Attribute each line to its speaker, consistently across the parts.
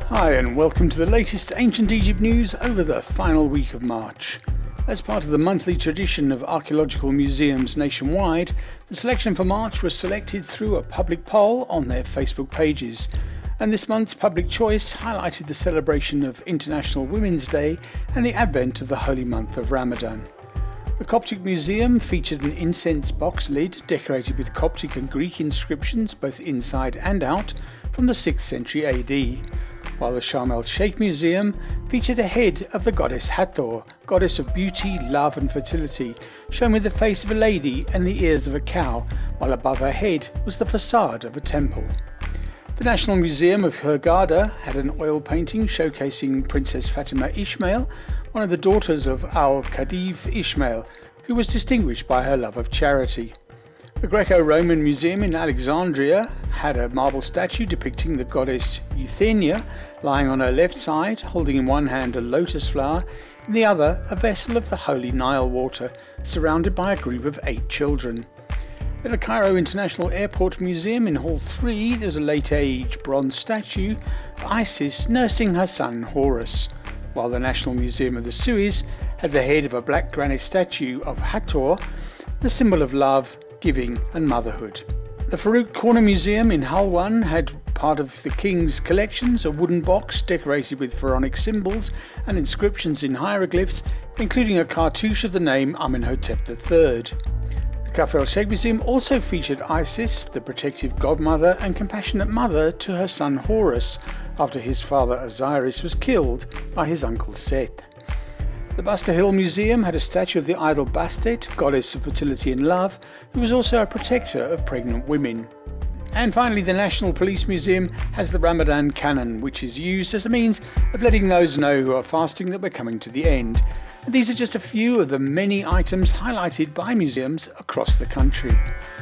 Speaker 1: Hi and welcome to the latest Ancient Egypt news over the final week of March. As part of the monthly tradition of archaeological museums nationwide, the selection for March was selected through a public poll on their Facebook pages. And this month's public choice highlighted the celebration of International Women's Day and the advent of the holy month of Ramadan. The Coptic Museum featured an incense box lid decorated with Coptic and Greek inscriptions both inside and out from the 6th century AD, while the Sharm el-Sheikh Museum featured a head of the goddess Hathor, goddess of beauty, love and fertility, shown with the face of a lady and the ears of a cow, while above her head was the facade of a temple. The National Museum of Hurghada had an oil painting showcasing Princess Fatima Ismail, one of the daughters of Al-Khedive Ismail, who was distinguished by her love of charity. The Greco-Roman Museum in Alexandria had a marble statue depicting the goddess Euthenia lying on her left side, holding in one hand a lotus flower, in the other a vessel of the holy Nile water, surrounded by a group of 8 children. At the Cairo International Airport Museum in Hall 3 there was a late-age bronze statue of Isis nursing her son Horus, while the National Museum of the Suez had the head of a black granite statue of Hathor, the symbol of love, giving and motherhood. The Farouk Corner Museum in Halwan had part of the King's collections, a wooden box decorated with pharaonic symbols and inscriptions in hieroglyphs, including a cartouche of the name Amenhotep III. The Kafr el-Sheikh Museum also featured Isis, the protective godmother and compassionate mother to her son Horus, after his father Osiris was killed by his uncle Seth. The Buster Hill Museum had a statue of the idol Bastet, goddess of fertility and love, who was also a protector of pregnant women. And finally, the National Police Museum has the Ramadan Cannon, which is used as a means of letting those know who are fasting that we're coming to the end. And these are just a few of the many items highlighted by museums across the country.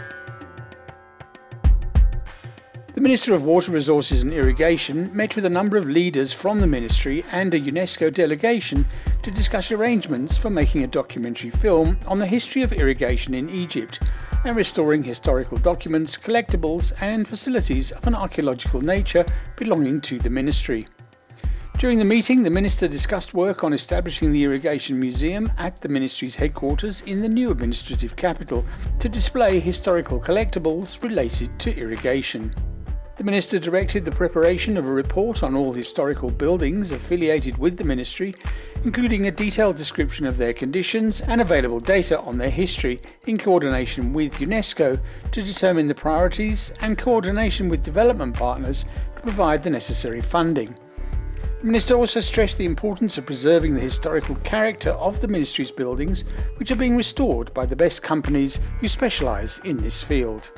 Speaker 1: The Minister of Water Resources and Irrigation met with a number of leaders from the ministry and a UNESCO delegation to discuss arrangements for making a documentary film on the history of irrigation in Egypt and restoring historical documents, collectibles and facilities of an archaeological nature belonging to the ministry. During the meeting, the Minister discussed work on establishing the Irrigation Museum at the Ministry's headquarters in the new administrative capital to display historical collectibles related to irrigation. The Minister directed the preparation of a report on all historical buildings affiliated with the Ministry, including a detailed description of their conditions and available data on their history, in coordination with UNESCO to determine the priorities and coordination with development partners to provide the necessary funding. The Minister also stressed the importance of preserving the historical character of the Ministry's buildings, which are being restored by the best companies who specialise in this field.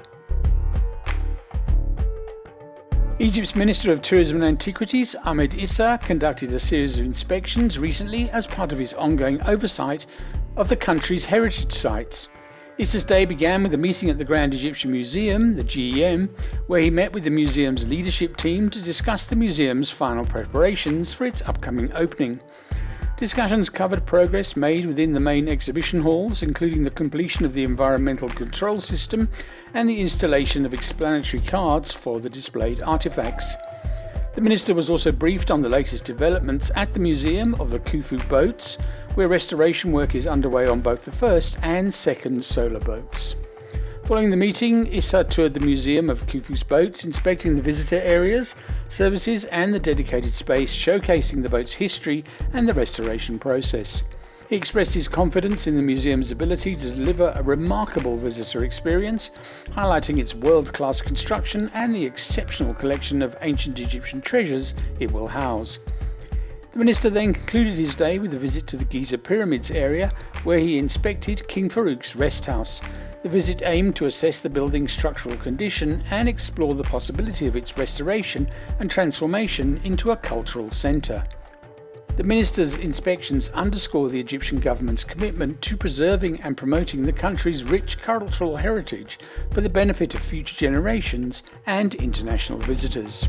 Speaker 1: Egypt's Minister of Tourism and Antiquities, Ahmed Issa, conducted a series of inspections recently as part of his ongoing oversight of the country's heritage sites. Issa's day began with a meeting at the Grand Egyptian Museum, the GEM, where he met with the museum's leadership team to discuss the museum's final preparations for its upcoming opening. Discussions covered progress made within the main exhibition halls, including the completion of the environmental control system and the installation of explanatory cards for the displayed artifacts. The Minister was also briefed on the latest developments at the Museum of the Khufu boats, where restoration work is underway on both the first and second solar boats. Following the meeting, Issa toured the Museum of Khufu's boats, inspecting the visitor areas, services and the dedicated space showcasing the boat's history and the restoration process. He expressed his confidence in the museum's ability to deliver a remarkable visitor experience, highlighting its world-class construction and the exceptional collection of ancient Egyptian treasures it will house. The Minister then concluded his day with a visit to the Giza Pyramids area, where he inspected King Farouk's rest house. The visit aimed to assess the building's structural condition and explore the possibility of its restoration and transformation into a cultural centre. The Minister's inspections underscore the Egyptian government's commitment to preserving and promoting the country's rich cultural heritage for the benefit of future generations and international visitors.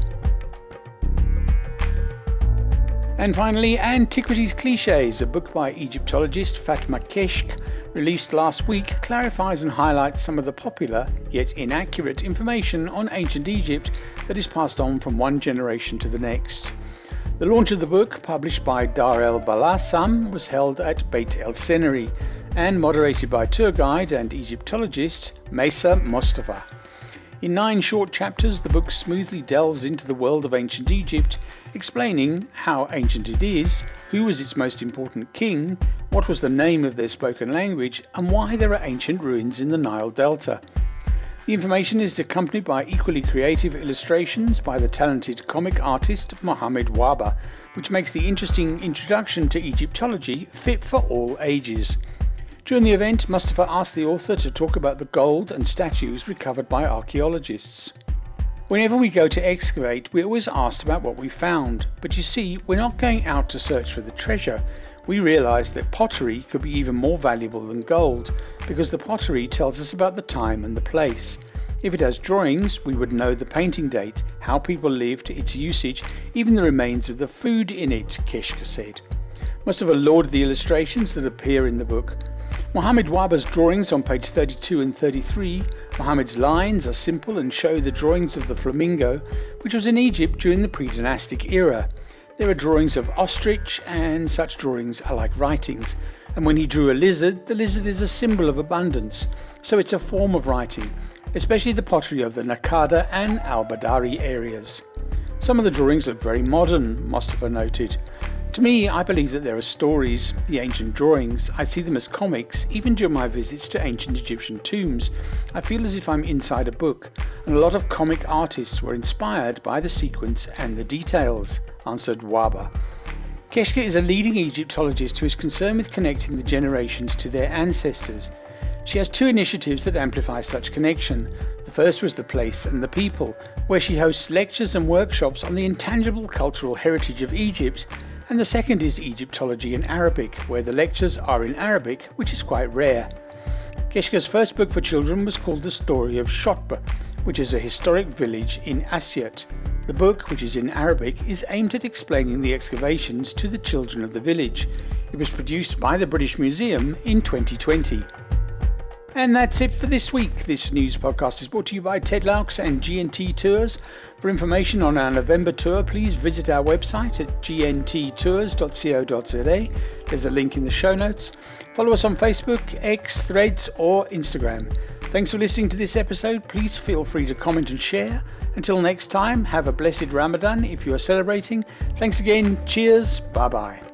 Speaker 1: And finally, Antiquities Clichés, a book by Egyptologist Fatma Keshk, released last week, clarifies and highlights some of the popular, yet inaccurate information on ancient Egypt that is passed on from one generation to the next. The launch of the book, published by Dar el Balassam, was held at Beit El Seneri and moderated by tour guide and Egyptologist Mesa Mostafa. In 9 short chapters, the book smoothly delves into the world of ancient Egypt, explaining how ancient it is, who was its most important king, what was the name of their spoken language, and why there are ancient ruins in the Nile Delta. The information is accompanied by equally creative illustrations by the talented comic artist Mohamed Waba, which makes the interesting introduction to Egyptology fit for all ages. During the event, Mustafa asked the author to talk about the gold and statues recovered by archaeologists. Whenever we go to excavate, we're always asked about what we found, but you see, we're not going out to search for the treasure. We realised that pottery could be even more valuable than gold, because the pottery tells us about the time and the place. If it has drawings, we would know the painting date, how people lived, its usage, even the remains of the food in it, Keshka said. Mustafa lauded the illustrations that appear in the book. Mohamed Waba's drawings on page 32 and 33, Mohamed's lines are simple and show the drawings of the flamingo, which was in Egypt during the pre-dynastic era. There are drawings of ostrich, and such drawings are like writings. And when he drew a lizard, the lizard is a symbol of abundance, so it's a form of writing, especially the pottery of the Nakada and al-Badari areas. Some of the drawings look very modern, Mustafa noted. To me, I believe that there are stories, the ancient drawings. I see them as comics, even during my visits to ancient Egyptian tombs. I feel as if I'm inside a book, and a lot of comic artists were inspired by the sequence and the details, answered Waba. Keshka is a leading Egyptologist who is concerned with connecting the generations to their ancestors. She has 2 initiatives that amplify such connection. The first was The Place and the People, where she hosts lectures and workshops on the intangible cultural heritage of Egypt, and the second is Egyptology in Arabic, where the lectures are in Arabic, which is quite rare. Keshka's first book for children was called The Story of Shotba, which is a historic village in Asyut. The book, which is in Arabic, is aimed at explaining the excavations to the children of the village. It was produced by the British Museum in 2020. And that's it for this week. This news podcast is brought to you by Ted Laux and G&T Tours. For information on our November tour, please visit our website at gnttours.co.za. There's a link in the show notes. Follow us on Facebook, X, Threads or Instagram. Thanks for listening to this episode. Please feel free to comment and share. Until next time, have a blessed Ramadan if you are celebrating. Thanks again. Cheers. Bye-bye.